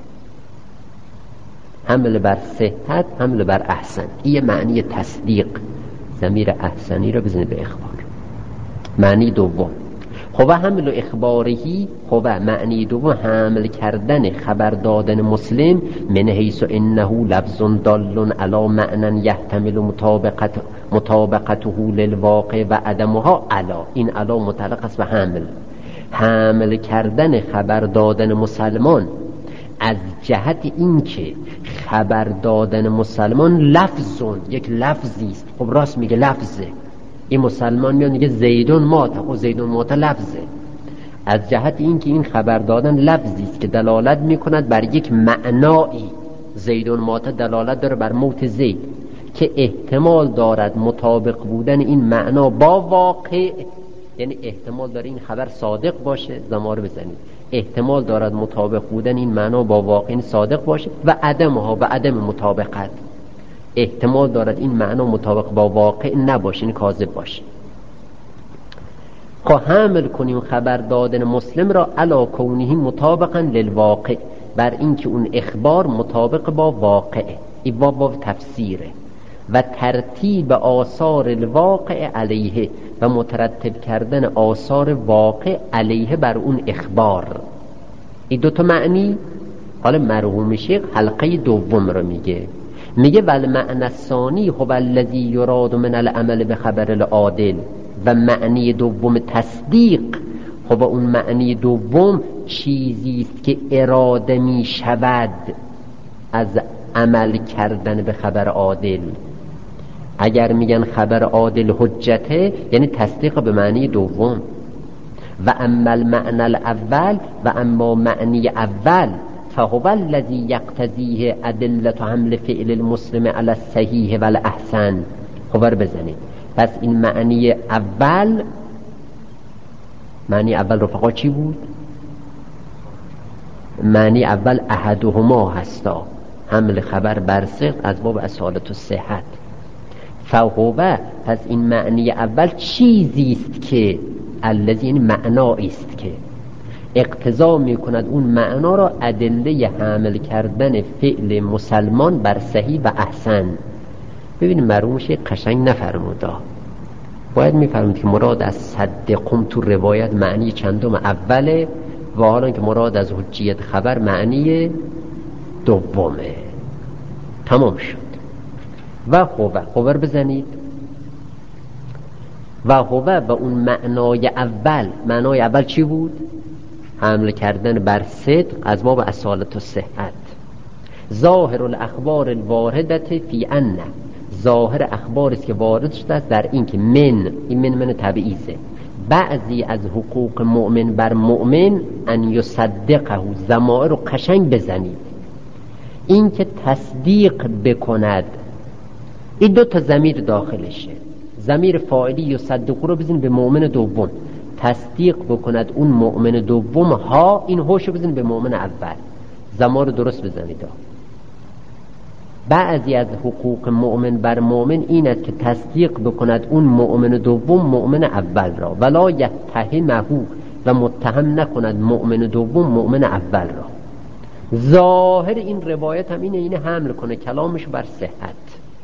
حمل بر صحت، حمل بر احسن. این معنی تصدیق. ضمیر احسنی رو بزنید به اخبار. معنی دوم خب حمل اخبارهی، خب معنی دوم حمل کردن خبر دادن مسلم من حیث انه لفظ دال علی معنی یحتمل مطابقته للواقع و عدمها علا. این علا متعلق است به حمل کردن خبر دادن مسلمان از جهت اینکه خبر دادن مسلمان لفظون، یک لفظی است. خب راست میگه لفظه. این مسلمان میاد میگه زیدون مات، خب زیدون مات لفظه. از جهت اینکه این خبر دادن لفظی است که دلالت میکند بر یک معنایی. زیدون مات دلالت داره بر موت زید که احتمال دارد مطابق بودن این معنا با واقع، یعنی احتمال داره این خبر صادق باشه. زمار بزنید. احتمال دارد مطابق بودن این معنا با واقع صادق باشه و عدمها و عدم مطابقت. احتمال دارد این معنا مطابق با واقع نباشه، این کاذب باشه. خب حمل کنیم خبر دادن مسلم را علی کونه مطابقا للواقع، بر اینکه اون اخبار مطابق با واقعه. این باب تفسیره. و ترتیب آثار الواقع علیه، و مترتب کردن آثار واقع علیه بر اون اخبار. این دوتا معنی. حالا مرحوم شیخ حلقه دوم رو میگه ول معنی الثانی هو الذی یراد من العمل بخبر العادل. و معنی دوم تصدیق، خب اون معنی دوم چیزی است که اراده می شود از عمل کردن به خبر عادل. اگر میگن خبر عادل حجته، یعنی تصدیق به معنی دوم. و اما المعنی الاول، و اما معنی اول فهو الذی یقتضیه ادله حمل فعل المسلم علی الصحیح و الاحسن. خبر بزنید. پس این معنی اول رفقا چی بود؟ معنی اول احدهما هستا، حمل خبر بر صدق از باب اصالت و صحت. فهو، پس این معنی اول چیزی است که الذی، این معنایی است که اقتضا میکند اون معنا را ادله حمل کردن فعل مسلمان بر صحیح و احسن. ببینید مرحوم شیخ قشنگ نفرموده. باید میفرمود که مراد از صدقم تو روایت معنی چندم اوله، و حالا که مراد از حجیت خبر معنی دومه. تمام شد. و خبر بزنید. و اون معنای اول چی بود؟ حمل کردن بر صدق از باب اصالت و صحت. ظاهر الاخبار الواردت فی ان، ظاهر اخباری است که وارد شده است در این که من تبعیضه، بعضی از حقوق مؤمن بر مؤمن ان یصدقه. ضمائر رو قشنگ بزنید. این که تصدیق بکند، این دو تا ضمیر داخلشه. ضمیر فاعلی یصدقه رو بزنید به مؤمن دوم. تصدیق بکند اون مؤمن دوم ها، این هوش رو بزنید به مؤمن اول. ضمائر درست بزنید. بعضی از حقوق مؤمن بر مؤمن این است که تصدیق بکند اون مؤمن دوم مؤمن اول را، ولا یتهمه و متهم نکند مؤمن دوم مؤمن اول را. ظاهر این روایت هم اینه حمل کنه کلامش بر صحت.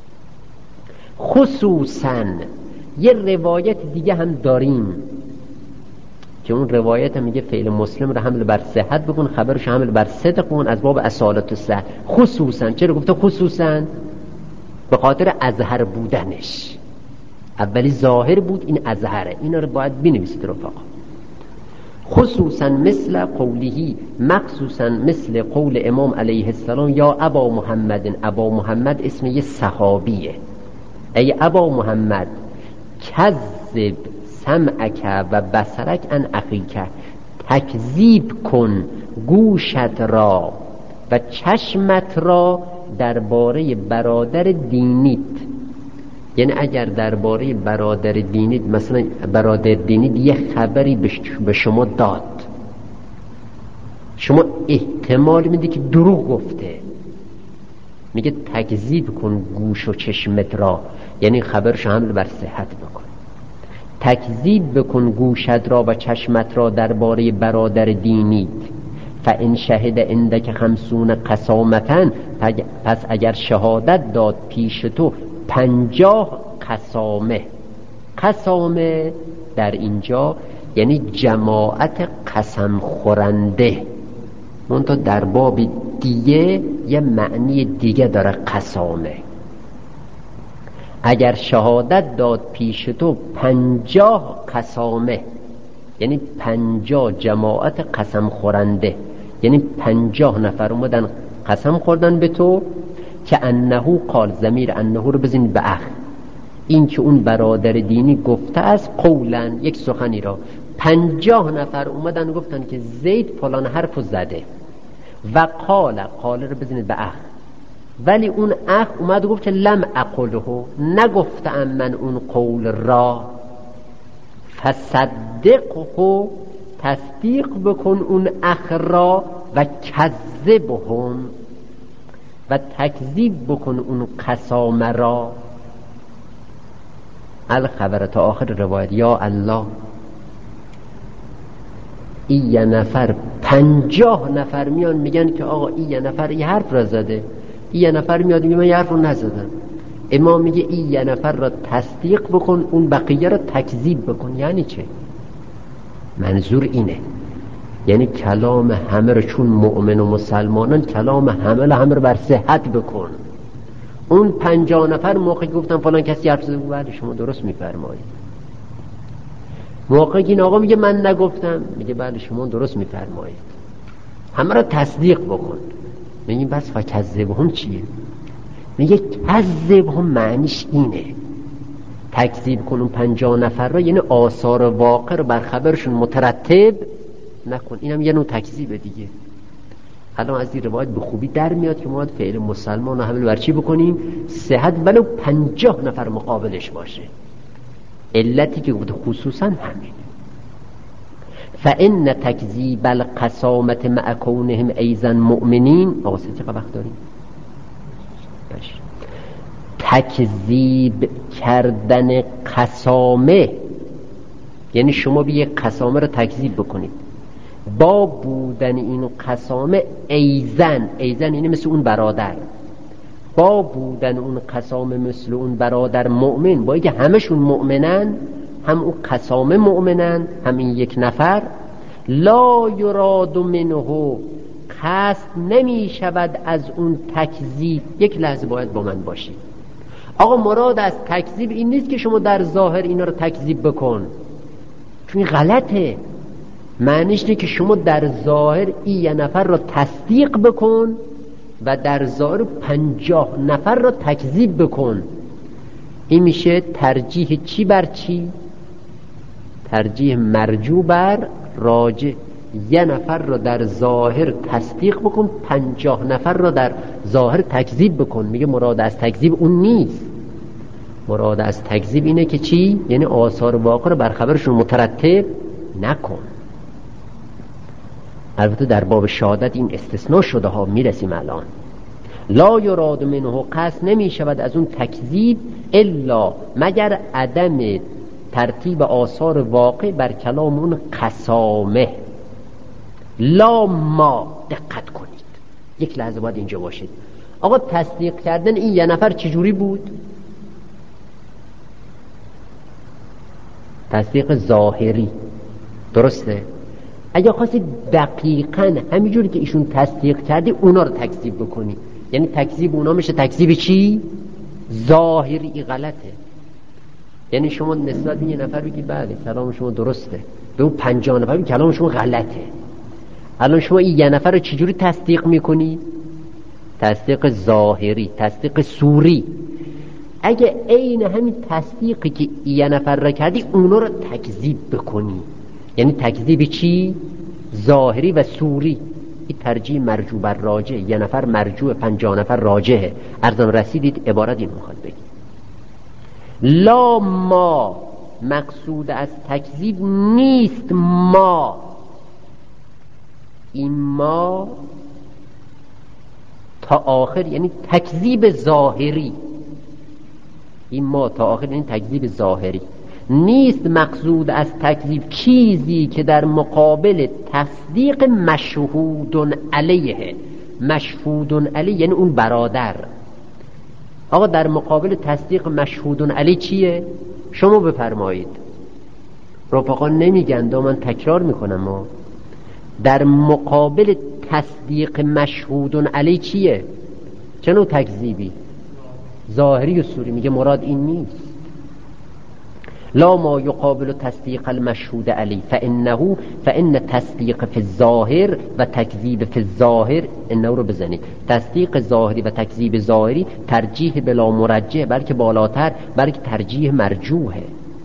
خصوصا یه روایت دیگه هم داریم که اون روایت هم میگه فعل مسلم رو حمل بر صحت بکن، خبرش حمل بر صدق بکن از باب اصالت الصحت. خصوصا چرا گفته خصوصا؟ به خاطر اظهر بودنش. اولی ظاهر بود، این اظهره. اینا رو باید بنویسید رفقا. خصوصا مثل قوله، مخصوصا مثل قول امام علیه السلام یا ابا محمد. ابا محمد اسم یه صحابیه. ای ابا محمد کذب سمعک و بصرک ان اخیک، تکذیب کن گوشت را و چشمت را درباره برادر دینیت. یعنی اگر درباره برادر دینیت، مثلا برادر دینیت یه خبری به شما داد، شما احتمال میده که دروغ گفته، میگه تکذیب کن گوش و چشمت را، یعنی خبرش حمل بر صحت بکن. تکذیب بکن گوشت را و چشمت را درباره برادر دینیت. فان شهد عندک 50 قسامتن، پس اگر شهادت داد پیش تو 50 قسامه. قسامه در اینجا یعنی جماعت قسم خورنده، منتها در باب دیگه یه معنی دیگه داره قسامه. اگر شهادت داد پیش تو 50 قسامه، یعنی 50 جماعت قسم خورنده، یعنی 50 نفر اومدن قسم خوردن به تو که انه قال، ضمیر انه رو بزنید به اخ، این که اون برادر دینی گفته است قولا، یک سخنی را 50 نفر اومدن گفتن که زید فلان حرفو زده و قال رو بزنید به اخ، ولی اون اخ اومد گفت که لم اقله، نگفتم من اون قول را. فصدقه، تصدیق بکن اون اخ را، و کذبهم، و تکذیب بکن اون قسامه را. الخبر تا آخر روایت. یا الله، این یه نفر 50 نفر میان میگن که آقا این یه نفر این حرف را زده، این یه نفر میاد میگه من یه حرف رو نزدم. امام میگه این یه نفر را تصدیق بکن، اون بقیه را تکذیب بکن. یعنی چه؟ منظور اینه، یعنی کلام همه رو، چون مؤمن و مسلمانان کلام همه رو بر صحت بکن. اون 50 نفر موقعی گفتن فلان کسی حرف زده، بله شما درست میفرمایید. موقعی این آقا میگه من نگفتم، میگه بله شما درست میفرمایید. همه رو تصدیق بکن. میگیم بس فکذبهم چیه؟ میگه کذبهم معنیش اینه، تکذیب کن اون 50 نفر رو، یعنی آثار واقع رو بر خبرشون مترتب نکن. اینم یه نوع تکذیبه دیگه. الان از این روایت به خوبی در میاد که ما باید فعل مسلمان رو حمل بر چی بکنیم؟ صحت، ولو 50 نفر مقابلش باشه. علتی که گفته خصوصا همین. فإن تکذیب القسامت مع کونهم ایضا مؤمنین. آقا چقدر وقت داریم؟ تکذیب کردن قسامه یعنی شما به یک قسامه رو تکذیب بکنید با بودن این قسامه ایزن یعنی مثل اون برادر، با بودن اون قسامه مثل اون برادر مؤمن، با اینکه همشون مؤمنن، هم اون قسامه مؤمنن، هم این یک نفر، لا یراد منه، قصد نمی شود از اون تکذیب. یک لحظه باید با من باشید. آقا مراد از تکذیب این نیست که شما در ظاهر اینا رو تکذیب بکن، چون غلطه. معنیش اینه که شما در ظاهر این یه نفر رو تصدیق بکن و در ظاهر 50 نفر رو تکذیب بکن. این میشه ترجیح چی بر چی؟ ترجیح مرجو بر راجع. یه نفر رو در ظاهر تصدیق بکن، 50 نفر رو در ظاهر تکذیب بکن. میگه مراد از تکذیب اون نیست. مراد از تکذیب اینه که چی؟ یعنی آثار واقع رو بر خبرشون مترتب نکن. البته در باب شهادت این استثناء شده ها، میرسیم الان. لا یراد منه، قصد نمی شود از اون تکذیب الا مگر عدم ترتیب آثار واقع بر کلام اون قسامه. لا ما، دقت کنید یک لحظه باید اینجا باشید. آقا تصدیق کردن این یه نفر چجوری بود؟ تصدیق ظاهری، درسته؟ اگه خواستی دقیقاً همینجوری که ایشون تصدیق کردی اونا رو تکذیب بکنی، یعنی تکذیب اونا میشه تکذیب چی؟ ظاهری. این غلطه. یعنی شما نسبت به یه نفر بگی بله کلام شما درسته، به اون 50 نفر بگی کلام شما غلطه. الان شما این یه نفر رو چجوری تصدیق میکنی؟ تصدیق ظاهری، تصدیق صوری. اگه عین همین تصدیقی که یه نفر را کردی اونا رو تکذیب بکنی، یعنی تکذیب چی؟ ظاهری و صوری. این ترجیح مرجوع بر راجع، یه نفر مرجوع 50 نفر راجعه. ارزم رسیدید عبارت این میخواد بگی. لا ما، مقصود از تکذیب نیست ما. این ما تا آخر یعنی تکذیب ظاهری. این ما تا آخر یعنی تکذیب ظاهری. نیست مقصود از تکذیب چیزی که در مقابل تصدیق مشهود علیه. مشهود علیه یعنی اون برادر. آقا در مقابل تصدیق مشهود علیه چیه؟ شما بفرمایید. رفقا نمیگن، من تکرار میکنم. ما در مقابل تصدیق مشهود علیه چیه؟ چه نوع تکذیبی؟ ظاهری و صوری. میگه مراد این نیست. لا ما یقابل تصدیق المشهود علی فإن تصدیق فی الظاهر و تکذیب فی الظاهر، انه رو بزنید. تصدیق ظاهری و تکذیب ظاهری ترجیح بلا مرجح، بلکه بالاتر، بلکه ترجیح مرجوحه.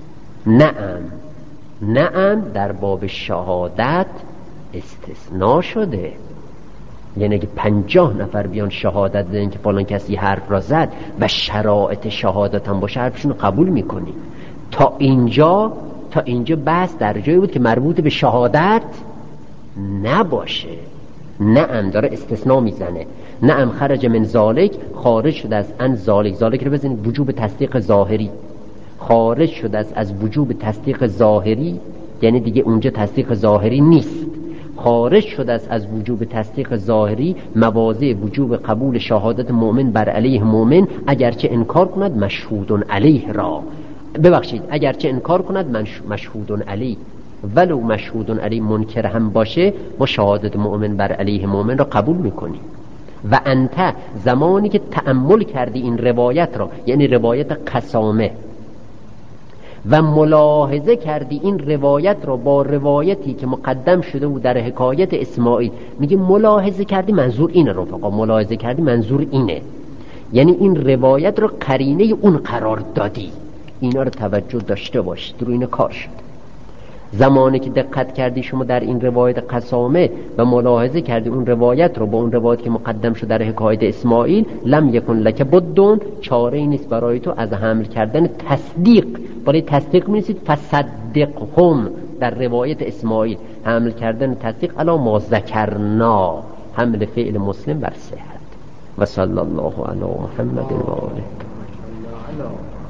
نعم در باب شهادت استثناء شده. یعنی اگه 50 نفر بیان شهادت بدن که فلان کسی حرف را زد و شرایط شهادت هم باشه، حرفشون رو قبول میکنیم. تا اینجا بحث در جایی بود که مربوط به شهادت نباشه. نعم داره استثناء میزنه. نعم خرج من ذالک، خارج شده از ان ذالک. ذالک رو بزنید وجوب تصدیق ظاهری. خارج شده از وجوب تصدیق ظاهری، یعنی دیگه اونجا تصدیق ظاهری نیست. خارج شده از وجوب تصدیق ظاهری مواضع وجوب قبول شهادت مؤمن بر علیه مؤمن، اگرچه انکار کند مشهود علیه را. ببخشید، اگرچه انکار کند مشهود علیه، ولو مشهود علیه منکر هم باشه، ما شهادت مؤمن بر علیه مؤمن را قبول میکنیم. و انت، زمانی که تأمل کردی این روایت را، یعنی روایت قسامه، و ملاحظه کردی این روایت را با روایتی که مقدم شده بود در حکایت اسماعیل، میگه ملاحظه کردی منظور اینه. رفقا ملاحظه کردی منظور اینه، یعنی این روایت را قرینه اون قرار دادی. اینا رو توجه داشته باشید، رو این کار شد. زمانی که دقت کردی شما در این روایت قسامه و ملاحظه کردی اون روایت رو با اون روایت که مقدم شد در حکایت اسماعیل، لم یکن لک بدون، چاره ای نیست برای تو از حمل کردن تصدیق. برای تصدیق می‌رسید فصدقهم، در روایت اسماعیل حمل کردن تصدیق علی ما ذکرنا، حمل فعل مسلم بر صحت. و صلی الله علی محمد و آله.